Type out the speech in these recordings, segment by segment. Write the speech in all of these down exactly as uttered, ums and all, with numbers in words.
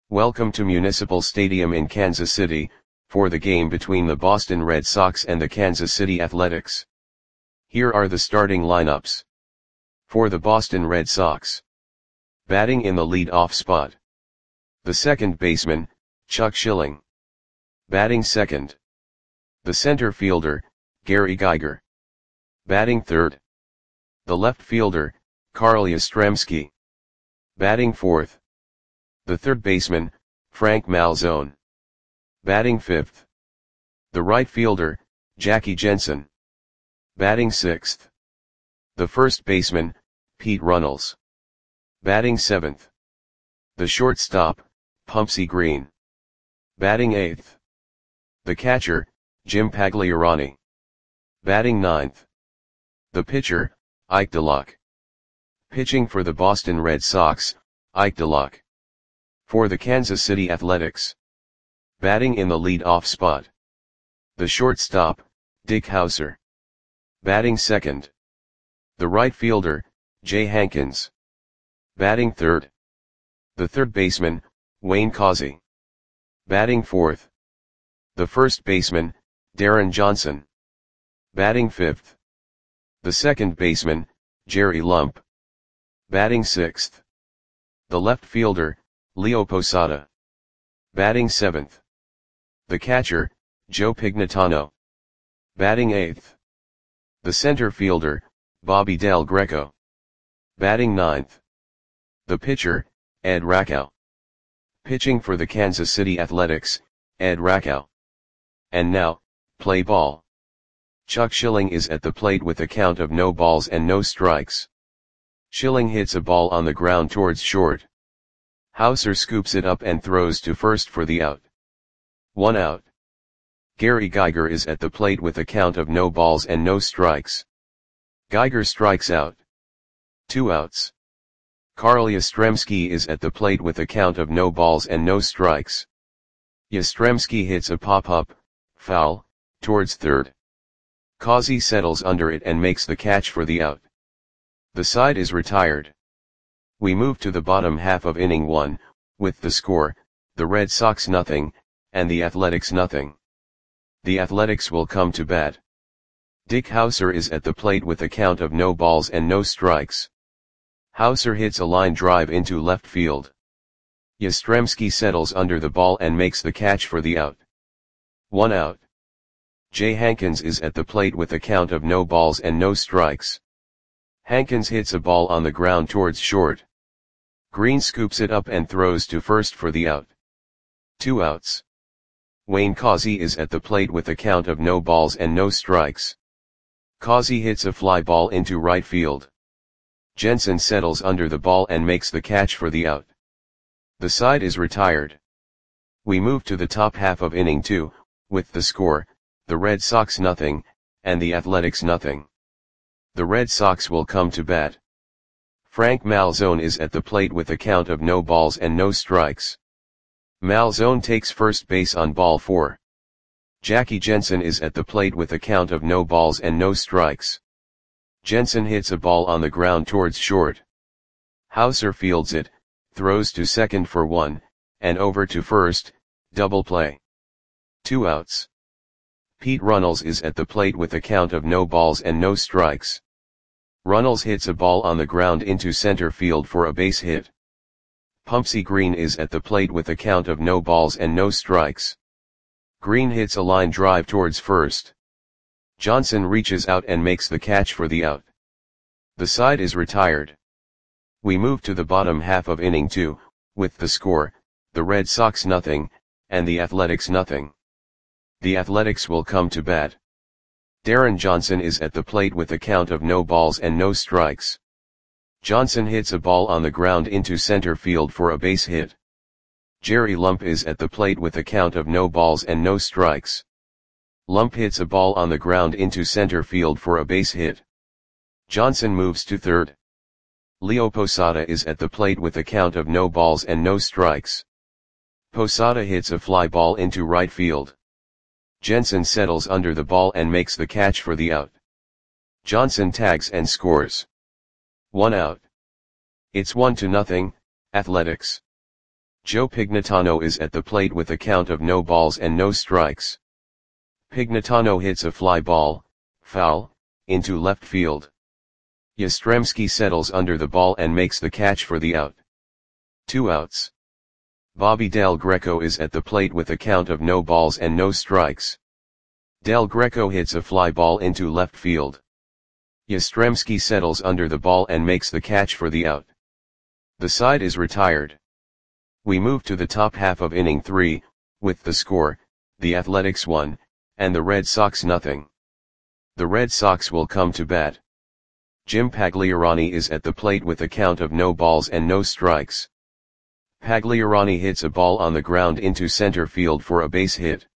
Welcome to Municipal Stadium in Kansas City, for the game between the Boston Red Sox and the Kansas City Athletics. Here are the starting lineups. For the Boston Red Sox. Batting in the lead-off spot. The second baseman, Chuck Schilling. Batting second. The center fielder, Gary Geiger. Batting third. The left fielder, Carl Yastrzemski. Batting fourth. The third baseman, Frank Malzone. Batting fifth. The right fielder, Jackie Jensen. Batting sixth. The first baseman, Pete Runnels. Batting seventh. The shortstop, Pumpsie Green. Batting eighth. The catcher, Jim Pagliarani. Batting ninth. The pitcher, Ike DeLuck. Pitching for the Boston Red Sox, Ike DeLuck. For the Kansas City Athletics. Batting in the lead-off spot. The shortstop, Dick Howser. Batting second. The right fielder, Jay Hankins. Batting third. The third baseman, Wayne Causey. Batting fourth. The first baseman, Darren Johnson. Batting fifth. The second baseman, Jerry Lump. Batting sixth. The left fielder, Leo Posada. Batting seventh. The catcher, Joe Pignatano. Batting eighth. The center fielder, Bobby Del Greco. Batting ninth. The pitcher, Ed Rakow. Pitching for the Kansas City Athletics, Ed Rakow. And now, play ball. Chuck Schilling is at the plate with a count of no balls and no strikes. Schilling hits a ball on the ground towards short. Howser scoops it up and throws to first for the out. One out. Gary Geiger is at the plate with a count of no balls and no strikes. Geiger strikes out. Two outs. Carl Yastrzemski is at the plate with a count of no balls and no strikes. Yastrzemski hits a pop-up, foul, towards third. Causey settles under it and makes the catch for the out. The side is retired. We move to the bottom half of inning one, with the score, the Red Sox nothing, and the Athletics nothing. The Athletics will come to bat. Dick Howser is at the plate with a count of no balls and no strikes. Howser hits a line drive into left field. Yastrzemski settles under the ball and makes the catch for the out. One out. Jay Hankins is at the plate with a count of no balls and no strikes. Hankins hits a ball on the ground towards short. Green scoops it up and throws to first for the out. Two outs. Wayne Causey is at the plate with a count of no balls and no strikes. Causey hits a fly ball into right field. Jensen settles under the ball and makes the catch for the out. The side is retired. We move to the top half of inning two, with the score, the Red Sox nothing, and the Athletics nothing. The Red Sox will come to bat. Frank Malzone is at the plate with a count of no balls and no strikes. Malzone takes first base on ball four. Jackie Jensen is at the plate with a count of no balls and no strikes. Jensen hits a ball on the ground towards short. Howser fields it, throws to second for one, and over to first, double play. Two outs. Pete Runnels is at the plate with a count of no balls and no strikes. Runnels hits a ball on the ground into center field for a base hit. Pumpsie Green is at the plate with a count of no balls and no strikes. Green hits a line drive towards first. Johnson reaches out and makes the catch for the out. The side is retired. We move to the bottom half of inning two, with the score, the Red Sox nothing, and the Athletics nothing. The Athletics will come to bat. Darren Johnson is at the plate with a count of no balls and no strikes. Johnson hits a ball on the ground into center field for a base hit. Jerry Lump is at the plate with a count of no balls and no strikes. Lump hits a ball on the ground into center field for a base hit. Johnson moves to third. Leo Posada is at the plate with a count of no balls and no strikes. Posada hits a fly ball into right field. Jensen settles under the ball and makes the catch for the out. Johnson tags and scores. One out. It's one to nothing, Athletics. Joe Pignatano is at the plate with a count of no balls and no strikes. Pignatano hits a fly ball, foul, into left field. Yastrzemski settles under the ball and makes the catch for the out. Two outs. Bobby Del Greco is at the plate with a count of no balls and no strikes. Del Greco hits a fly ball into left field. Yastrzemski settles under the ball and makes the catch for the out. The side is retired. We move to the top half of inning three, with the score, the Athletics one, and the Red Sox nothing. The Red Sox will come to bat. Jim Pagliarani is at the plate with a count of no balls and no strikes. Pagliarani hits a ball on the ground into center field for a base hit.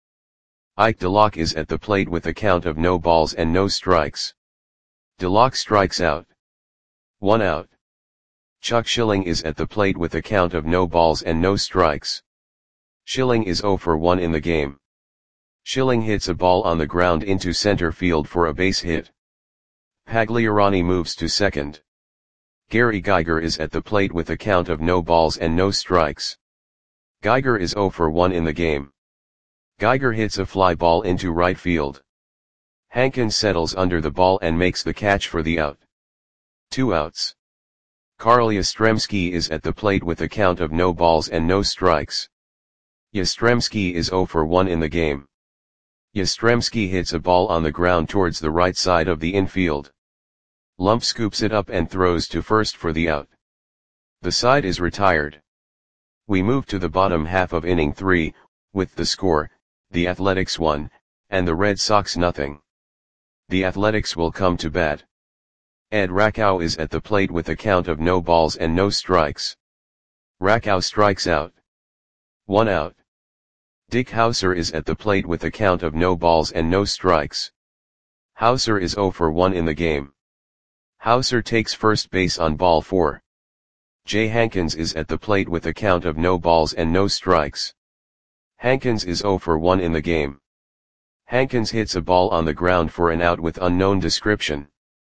Ike DeLock is at the plate with a count of no balls and no strikes. DeLock strikes out. One out. Chuck Schilling is at the plate with a count of no balls and no strikes. Schilling is zero for one in the game. Schilling hits a ball on the ground into center field for a base hit. Pagliarani moves to second. Gary Geiger is at the plate with a count of no balls and no strikes. Geiger is zero for one in the game. Geiger hits a fly ball into right field. Hankins settles under the ball and makes the catch for the out. Two outs. Carl Yastrzemski is at the plate with a count of no balls and no strikes. Yastrzemski is zero for one in the game. Yastrzemski hits a ball on the ground towards the right side of the infield. Lump scoops it up and throws to first for the out. The side is retired. We move to the bottom half of inning three, with the score, the Athletics one, and the Red Sox nothing. The Athletics will come to bat. Ed Rakow is at the plate with a count of no balls and no strikes. Rakow strikes out. One out. Dick Hauser is at the plate with a count of no balls and no strikes. Hauser is zero for one in the game. Hauser takes first base on ball four. Jay Hankins is at the plate with a count of no balls and no strikes. Hankins is zero for one in the game. Hankins hits a ball on the ground for an out with unknown description.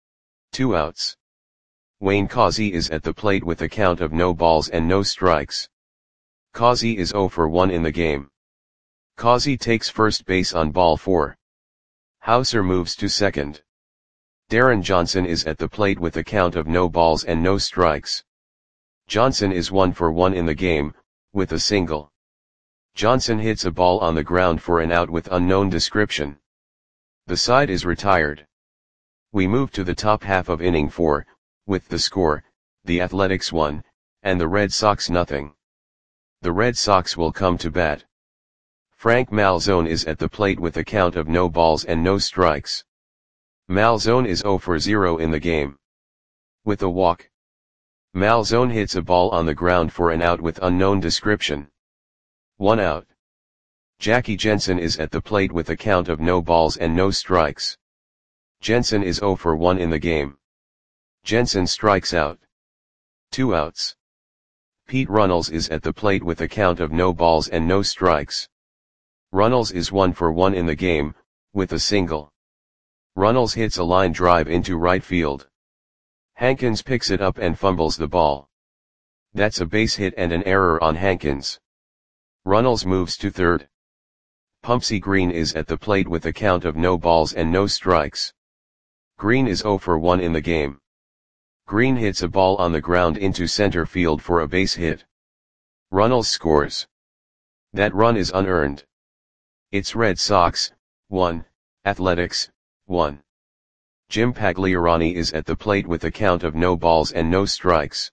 Two outs. Wayne Causey is at the plate with a count of no balls and no strikes. Causey is zero for one in the game. Causey takes first base on ball four. Hauser moves to second. Darren Johnson is at the plate with a count of no balls and no strikes. Johnson is one for one in the game, with a single. Johnson hits a ball on the ground for an out with unknown description. The side is retired. We move to the top half of inning four, with the score, the Athletics one, and the Red Sox nothing. The Red Sox will come to bat. Frank Malzone is at the plate with a count of no balls and no strikes. Malzone is zero for zero in the game. With a walk. Malzone hits a ball on the ground for an out with unknown description. One out. Jackie Jensen is at the plate with a count of no balls and no strikes. Jensen is zero for one in the game. Jensen strikes out. Two outs. Pete Runnels is at the plate with a count of no balls and no strikes. Runnels is one for one in the game, with a single. Runnels hits a line drive into right field. Hankins picks it up and fumbles the ball. That's a base hit and an error on Hankins. Runnels moves to third. Pumpsy Green is at the plate with a count of no balls and no strikes. Green is zero for one in the game. Green hits a ball on the ground into center field for a base hit. Runnels scores. That run is unearned. It's Red Sox, one, Athletics, one. Jim Pagliarani is at the plate with a count of no balls and no strikes.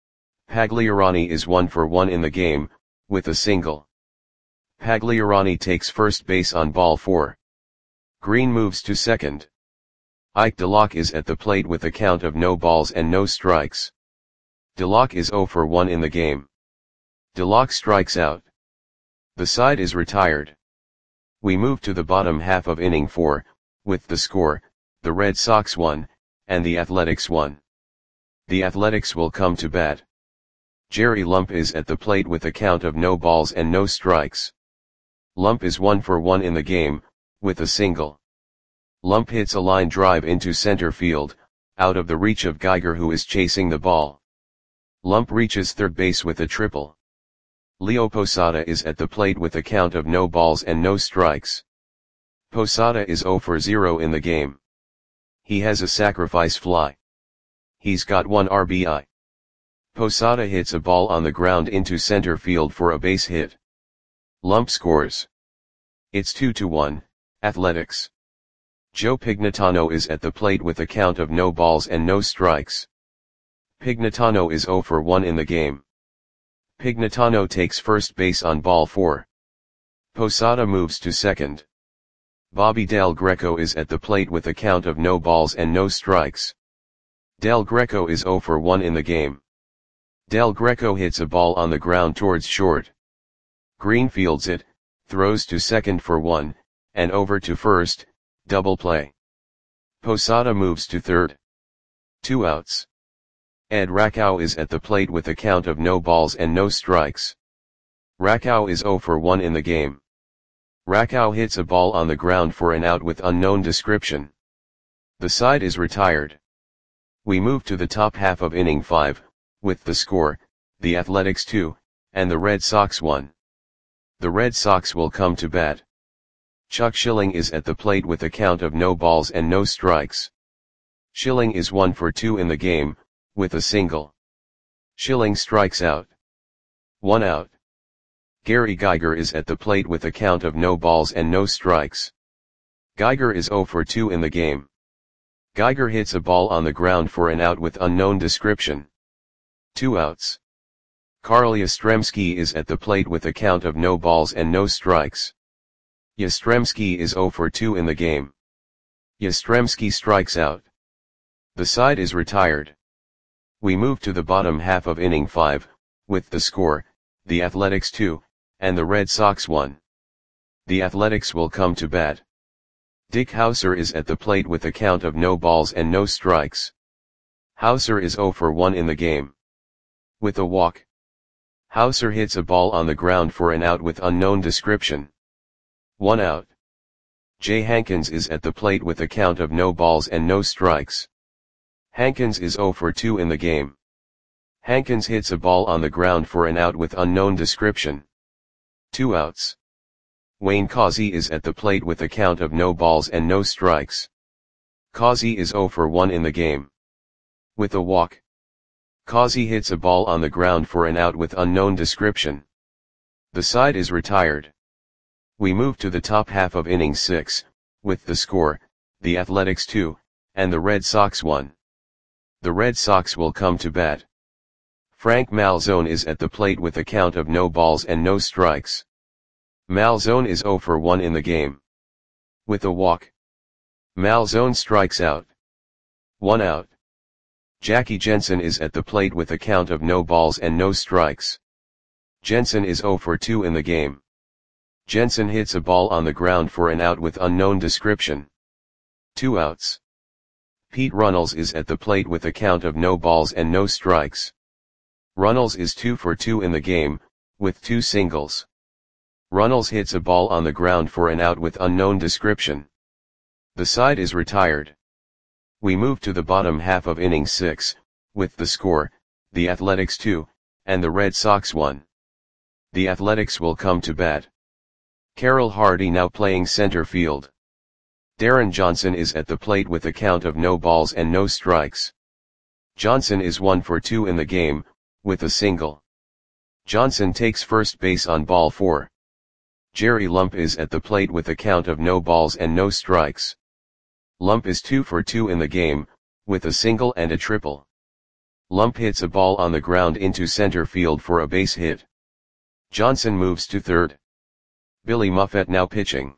Pagliarani is one for one in the game, with a single. Pagliarani takes first base on ball four. Green moves to second. Ike DeLock is at the plate with a count of no balls and no strikes. DeLock is zero for one in the game. DeLock strikes out. The side is retired. We move to the bottom half of inning four, with the score, the Red Sox one, and the Athletics one. The Athletics will come to bat. Jerry Lump is at the plate with a count of no balls and no strikes. Lump is one for one in the game, with a single. Lump hits a line drive into center field, out of the reach of Geiger who is chasing the ball. Lump reaches third base with a triple. Leo Posada is at the plate with a count of no balls and no strikes. Posada is zero for zero in the game. He has a sacrifice fly. He's got one R B I. Posada hits a ball on the ground into center field for a base hit. Lump scores. It's two to one, Athletics. Joe Pignatano is at the plate with a count of no balls and no strikes. Pignatano is zero for one in the game. Pignatano takes first base on ball four. Posada moves to second. Bobby Del Greco is at the plate with a count of no balls and no strikes. Del Greco is zero for one in the game. Del Greco hits a ball on the ground towards short. Green fields it, throws to second for one, and over to first, double play. Posada moves to third. Two outs. Ed Rakow is at the plate with a count of no balls and no strikes. Rakow is zero for one in the game. Rakow hits a ball on the ground for an out with unknown description. The side is retired. We move to the top half of inning five, with the score, the Athletics two, and the Red Sox one. The Red Sox will come to bat. Chuck Schilling is at the plate with a count of no balls and no strikes. Schilling is one for two in the game, with a single. Schilling strikes out. One out. Gary Geiger is at the plate with a count of no balls and no strikes. Geiger is zero for two in the game. Geiger hits a ball on the ground for an out with unknown description. Two outs. Carl Yastrzemski is at the plate with a count of no balls and no strikes. Yastrzemski is zero for two in the game. Yastrzemski strikes out. The side is retired. We move to the bottom half of inning five, with the score, the Athletics two, and the Red Sox one. The Athletics will come to bat. Dick Hauser is at the plate with a count of no balls and no strikes. Hauser is zero for one in the game. With a walk. Hauser hits a ball on the ground for an out with unknown description. One out. Jay Hankins is at the plate with a count of no balls and no strikes. Hankins is zero for two in the game. Hankins hits a ball on the ground for an out with unknown description. Two outs. Wayne Causey is at the plate with a count of no balls and no strikes. Causey is zero for one in the game. With a walk. Causey hits a ball on the ground for an out with unknown description. The side is retired. We move to the top half of inning six, with the score, the Athletics two, and the Red Sox one. The Red Sox will come to bat. Frank Malzone is at the plate with a count of no balls and no strikes. Malzone is zero for one in the game. With a walk. Malzone strikes out. One out. Jackie Jensen is at the plate with a count of no balls and no strikes. Jensen is zero for two in the game. Jensen hits a ball on the ground for an out with unknown description. Two outs. Pete Runnels is at the plate with a count of no balls and no strikes. Runnels is two for two in the game, with two singles. Runnels hits a ball on the ground for an out with unknown description. The side is retired. We move to the bottom half of inning six, with the score, the Athletics two, and the Red Sox one. The Athletics will come to bat. Carroll Hardy now playing center field. Darren Johnson is at the plate with a count of no balls and no strikes. Johnson is one for two in the game, with a single. Johnson takes first base on ball four. Jerry Lump is at the plate with a count of no balls and no strikes. Lump is two for two in the game, with a single and a triple. Lump hits a ball on the ground into center field for a base hit. Johnson moves to third. Billy Muffet now pitching.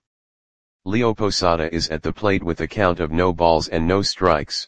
Leo Posada is at the plate with a count of no balls and no strikes.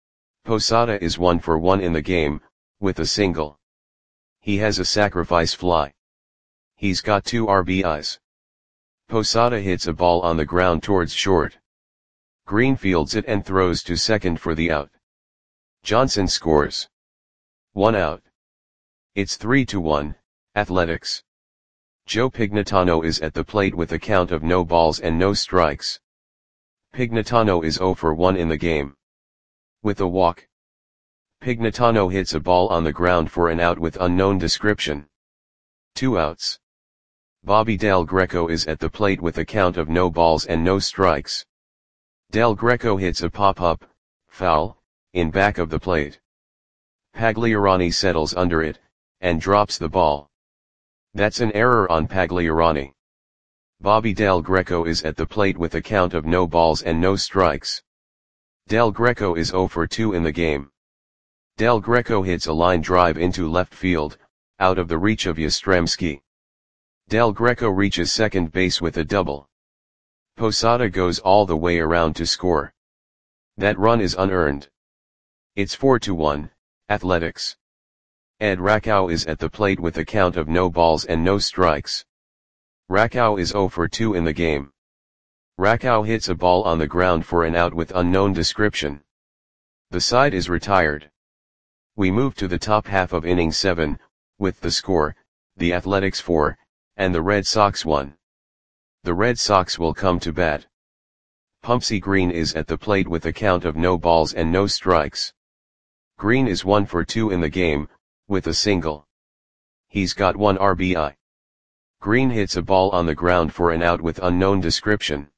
Posada is one for one in the game, with a single. He has a sacrifice fly. He's got two R B Is. Posada hits a ball on the ground towards short. Green fields it and throws to second for the out. Johnson scores. One out. It's three to one, Athletics. Joe Pignatano is at the plate with a count of no balls and no strikes. Pignatano is zero for one in the game. With a walk. Pignatano hits a ball on the ground for an out with unknown description. Two outs. Bobby Del Greco is at the plate with a count of no balls and no strikes. Del Greco hits a pop-up, foul, in back of the plate. Pagliarani settles under it, and drops the ball. That's an error on Pagliarani. Bobby Del Greco is at the plate with a count of no balls and no strikes. Del Greco is oh for two in the game. Del Greco hits a line drive into left field, out of the reach of Yastrzemski. Del Greco reaches second base with a double. Posada goes all the way around to score. That run is unearned. It's four to one, Athletics. Ed Rakow is at the plate with a count of no balls and no strikes. Rakow is oh for two in the game. Rakow hits a ball on the ground for an out with unknown description. The side is retired. We move to the top half of inning seven, with the score, the Athletics four, and the Red Sox one. The Red Sox will come to bat. Pumpsie Green is at the plate with a count of no balls and no strikes. Green is one for two in the game, with a single. He's got one R B I. Green hits a ball on the ground for an out with unknown description.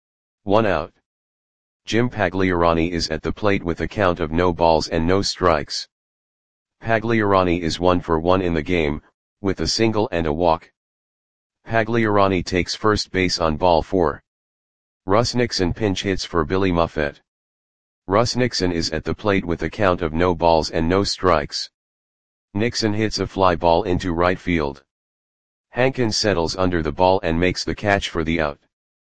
One out. Jim Pagliarani is at the plate with a count of no balls and no strikes. Pagliarani is one for one in the game, with a single and a walk. Pagliarani takes first base on ball four. Russ Nixon pinch hits for Billy Muffet. Russ Nixon is at the plate with a count of no balls and no strikes. Nixon hits a fly ball into right field. Hankins settles under the ball and makes the catch for the out.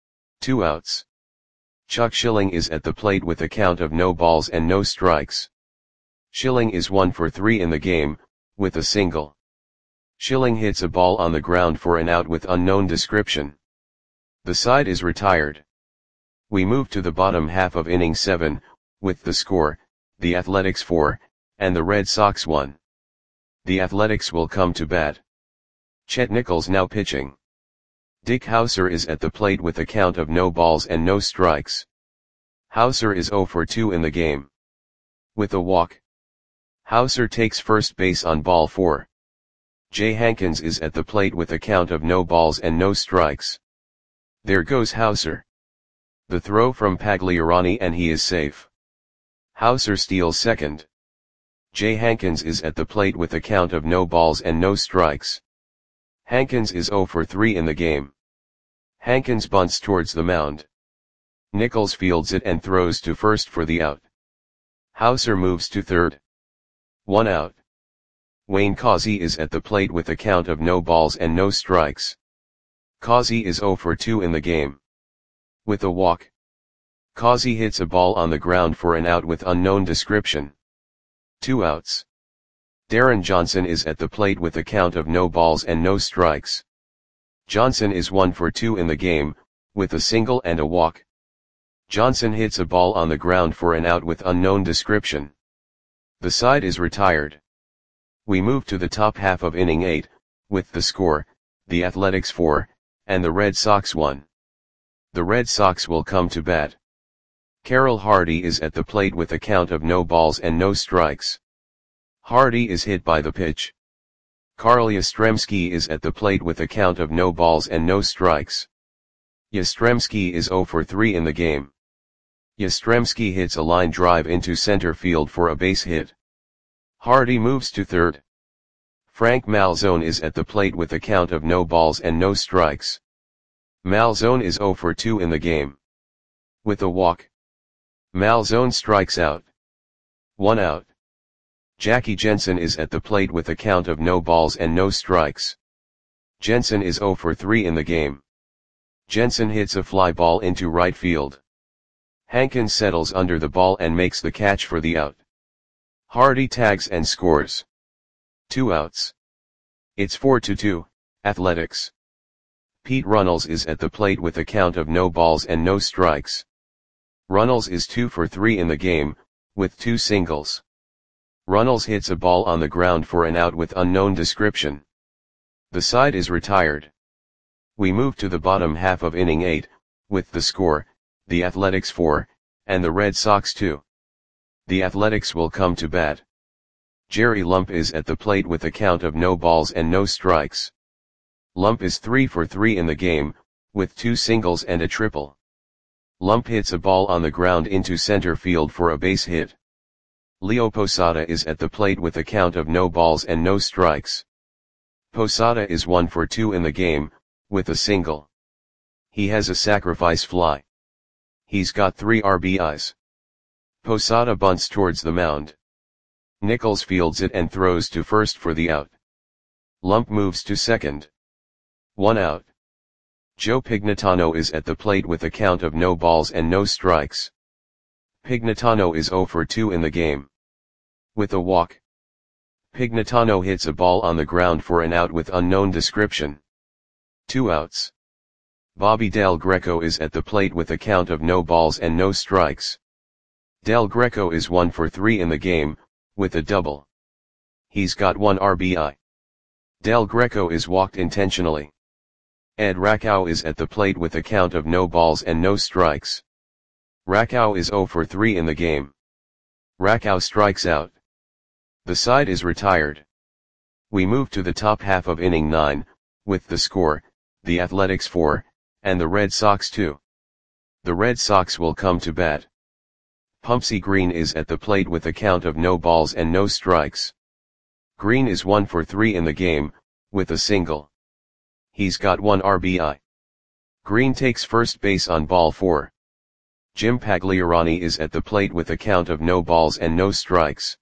Two outs. Chuck Schilling is at the plate with a count of no balls and no strikes. Schilling is one for three in the game, with a single. Schilling hits a ball on the ground for an out with unknown description. The side is retired. We move to the bottom half of inning seven, with the score, the Athletics four, and the Red Sox one. The Athletics will come to bat. Chet Nichols now pitching. Dick Hauser is at the plate with a count of no balls and no strikes. Hauser is oh for two in the game. With a walk. Hauser takes first base on ball four. Jay Hankins is at the plate with a count of no balls and no strikes. There goes Hauser. The throw from Pagliarani and he is safe. Hauser steals second. Jay Hankins is at the plate with a count of no balls and no strikes. Hankins is oh for three in the game. Hankins bunts towards the mound. Nichols fields it and throws to first for the out. Hauser moves to third. One out. Wayne Causey is at the plate with a count of no balls and no strikes. Causey is oh for two in the game. With a walk. Causey hits a ball on the ground for an out with unknown description. Two outs. Darren Johnson is at the plate with a count of no balls and no strikes. Johnson is one for two in the game, with a single and a walk. Johnson hits a ball on the ground for an out with unknown description. The side is retired. We move to the top half of inning eight, with the score, the Athletics four, and the Red Sox one. The Red Sox will come to bat. Carroll Hardy is at the plate with a count of no balls and no strikes. Hardy is hit by the pitch. Carl Yastrzemski is at the plate with a count of no balls and no strikes. Yastrzemski is oh for three in the game. Yastrzemski hits a line drive into center field for a base hit. Hardy moves to third. Frank Malzone is at the plate with a count of no balls and no strikes. Malzone is oh for two in the game. With a walk. Malzone strikes out. One out. Jackie Jensen is at the plate with a count of no balls and no strikes. Jensen is oh for three in the game. Jensen hits a fly ball into right field. Hankins settles under the ball and makes the catch for the out. Hardy tags and scores. Two outs. It's four to two, Athletics. Pete Runnels is at the plate with a count of no balls and no strikes. Runnels is two for three in the game, with two singles. Runnels hits a ball on the ground for an out with unknown description. The side is retired. We move to the bottom half of inning eight, with the score, the Athletics four, and the Red Sox two. The Athletics will come to bat. Jerry Lump is at the plate with a count of no balls and no strikes. Lump is three for three in the game, with two singles and a triple. Lump hits a ball on the ground into center field for a base hit. Leo Posada is at the plate with a count of no balls and no strikes. Posada is one for two in the game, with a single. He has a sacrifice fly. He's got three R B Is. Posada bunts towards the mound. Nichols fields it and throws to first for the out. Lump moves to second. One out. Joe Pignatano is at the plate with a count of no balls and no strikes. Pignatano is zero for two in the game. With a walk. Pignatano hits a ball on the ground for an out with unknown description. Two outs. Bobby Del Greco is at the plate with a count of no balls and no strikes. Del Greco is one for three in the game, with a double. He's got one R B I. Del Greco is walked intentionally. Ed Rakow is at the plate with a count of no balls and no strikes. Rakow is zero for three in the game. Rakow strikes out. The side is retired. We move to the top half of inning nine, with the score, the Athletics four, and the Red Sox two. The Red Sox will come to bat. Pumpsie Green is at the plate with a count of no balls and no strikes. Green is one for three in the game, with a single. He's got one R B I. Green takes first base on ball four. Jim Pagliarani is at the plate with a count of no balls and no strikes.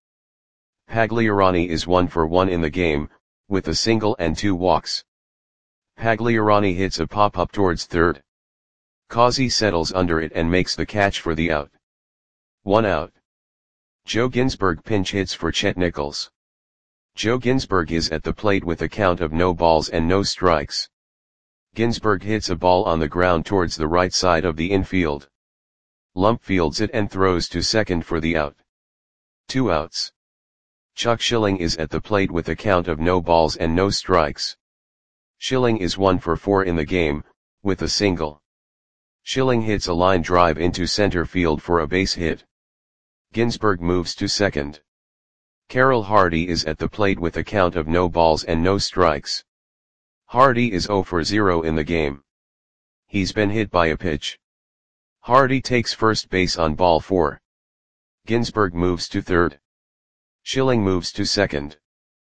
Pagliarani is one for one in the game, with a single and two walks. Pagliarani hits a pop-up towards third. Causey settles under it and makes the catch for the out. One out. Joe Ginsberg pinch hits for Chet Nichols. Joe Ginsberg is at the plate with a count of no balls and no strikes. Ginsberg hits a ball on the ground towards the right side of the infield. Lump fields it and throws to second for the out. Two outs. Chuck Schilling is at the plate with a count of no balls and no strikes. Schilling is one for four in the game, with a single. Schilling hits a line drive into center field for a base hit. Ginsberg moves to second. Carroll Hardy is at the plate with a count of no balls and no strikes. Hardy is zero for zero in the game. He's been hit by a pitch. Hardy takes first base on ball four. Ginsberg moves to third. Schilling moves to second.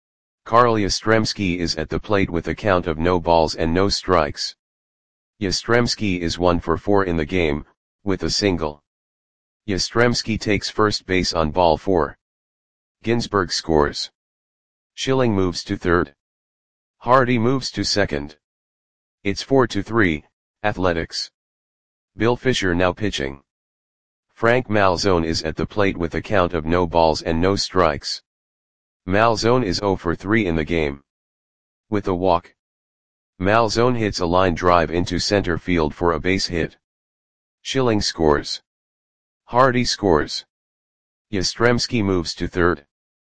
Carl Yastrzemski is at the plate with a count of no balls and no strikes. Yastrzemski is one for four in the game, with a single. Yastrzemski takes first base on ball four. Ginsberg scores. Schilling moves to third. Hardy moves to second. It's four to three, Athletics. Bill Fisher now pitching. Frank Malzone is at the plate with a count of no balls and no strikes. Malzone is zero for three in the game. With a walk. Malzone hits a line drive into center field for a base hit. Schilling scores. Hardy scores. Yastrzemski moves to third.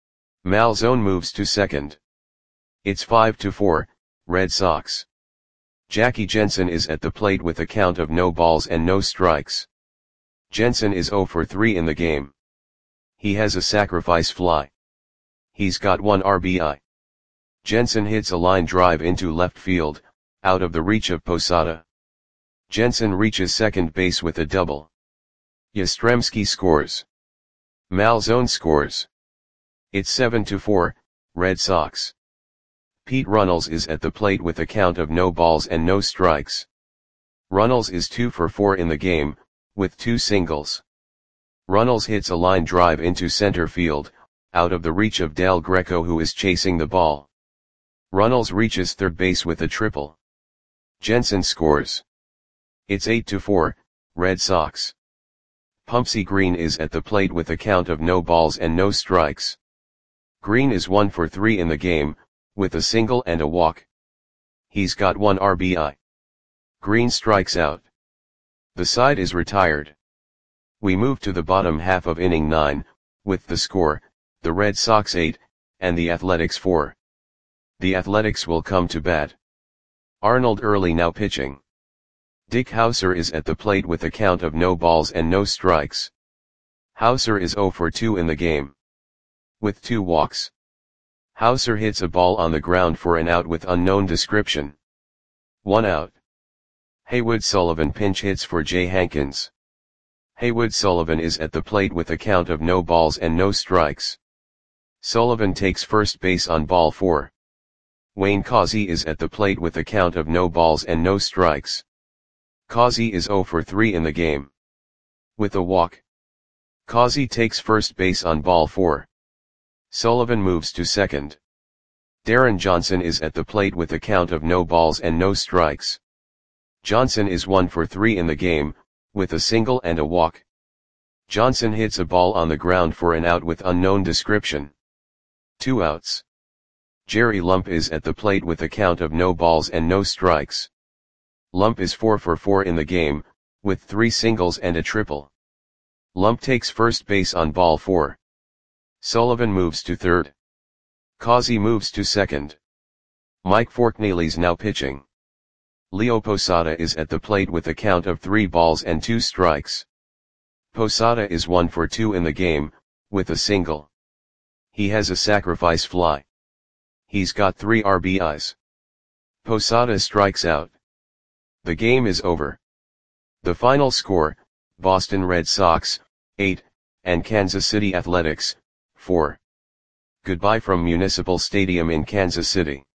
Malzone moves to second. It's five to four, Red Sox. Jackie Jensen is at the plate with a count of no balls and no strikes. Jensen is zero for three in the game. He has a sacrifice fly. He's got one R B I. Jensen hits a line drive into left field, out of the reach of Posada. Jensen reaches second base with a double. Yastrzemski scores. Malzone scores. It's seven to four, Red Sox. Pete Runnels is at the plate with a count of no balls and no strikes. Runnels is two for four in the game, with two singles. Runnels hits a line drive into center field, out of the reach of Del Greco who is chasing the ball. Runnels reaches third base with a triple. Jensen scores. It's eight to four, Red Sox. Pumpsie Green is at the plate with a count of no balls and no strikes. Green is one for three in the game, with a single and a walk. He's got one R B I. Green strikes out. The side is retired. We move to the bottom half of inning nine, with the score, the Red Sox eight, and the Athletics four. The Athletics will come to bat. Arnold Early now pitching. Dick Hauser is at the plate with a count of no balls and no strikes. Hauser is zero for two in the game. With two walks. Hauser hits a ball on the ground for an out with unknown description. One out. Haywood Sullivan pinch hits for Jay Hankins. Haywood Sullivan is at the plate with a count of no balls and no strikes. Sullivan takes first base on ball four. Wayne Causey is at the plate with a count of no balls and no strikes. Causey is zero for three in the game. With a walk, Causey takes first base on ball four. Sullivan moves to second. Darren Johnson is at the plate with a count of no balls and no strikes. Johnson is one for three in the game, with a single and a walk. Johnson hits a ball on the ground for an out with unknown description. Two outs. Jerry Lump is at the plate with a count of no balls and no strikes. Lump is four for four in the game, with three singles and a triple. Lump takes first base on ball four. Sullivan moves to third. Causey moves to second. Mike Forkneely's now pitching. Leo Posada is at the plate with a count of three balls and two strikes. Posada is one for two in the game, with a single. He has a sacrifice fly. He's got three R B Is. Posada strikes out. The game is over. The final score, Boston Red Sox, eight, and Kansas City Athletics, four. Goodbye from Municipal Stadium in Kansas City.